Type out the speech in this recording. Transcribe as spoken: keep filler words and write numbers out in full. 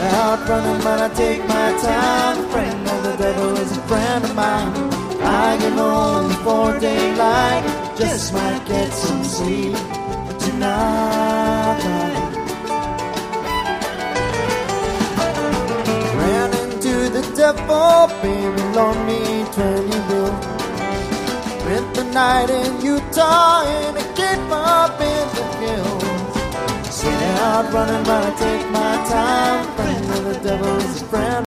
out running, but I take my time. The friend of the devil is a friend of mine. I get home before daylight, just might get some sleep tonight. Ran into the devil, baby, loan me twenty bill. Spent the night in Utah in a cave up in the hills. Sitting out running, but I take my time. Friend of the devil is a friend.